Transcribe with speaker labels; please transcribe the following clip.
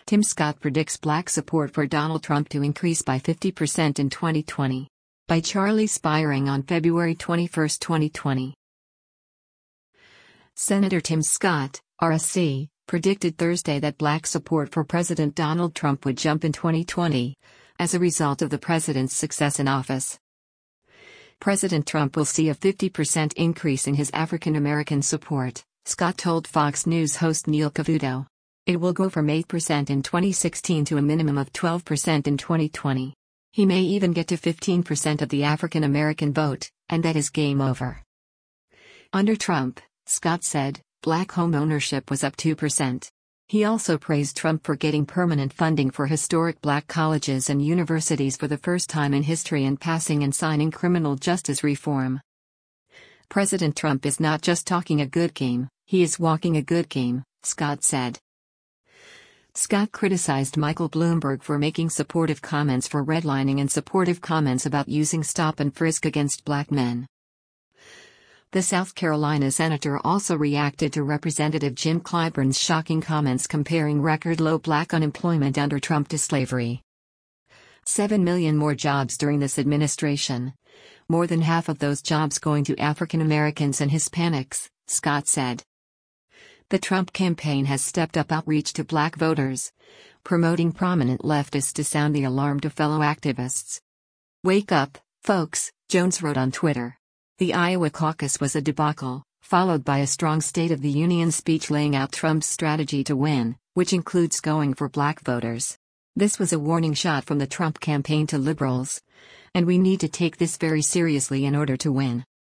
Speaker 1: Tim Scott predicts black support for Donald Trump to increase by 50% in 2020. By Charlie Spiering on February 21, 2020. Senator Tim Scott, RSC, predicted Thursday that black support for President Donald Trump would jump in 2020 as a result of the president's success in office. President Trump will see a 50% increase in his African American support, Scott told Fox News host Neil Cavuto. It will go from 8% in 2016 to a minimum of 12% in 2020. He may even get to 15% of the African American vote, and that is game over. Under Trump, Scott said, black home ownership was up 2%. He also praised Trump for getting permanent funding for historic black colleges and universities for the first time in history and passing and signing criminal justice reform. President Trump is not just talking a good game, he is walking a good game, Scott said. Scott criticized Michael Bloomberg for making supportive comments for redlining and supportive comments about using stop and frisk against black men. The South Carolina senator also reacted to Representative Jim Clyburn's shocking comments comparing record-low black unemployment under Trump to slavery. 7 million more jobs during this administration. More than half of those jobs going to African Americans and Hispanics, Scott said. The Trump campaign has stepped up outreach to black voters, promoting prominent leftists to sound the alarm to fellow activists. Wake up, folks, Jones wrote on Twitter. The Iowa caucus was a debacle, followed by a strong State of the Union speech laying out Trump's strategy to win, which includes going for black voters. This was a warning shot from the Trump campaign to liberals. And we need to take this very seriously in order to win.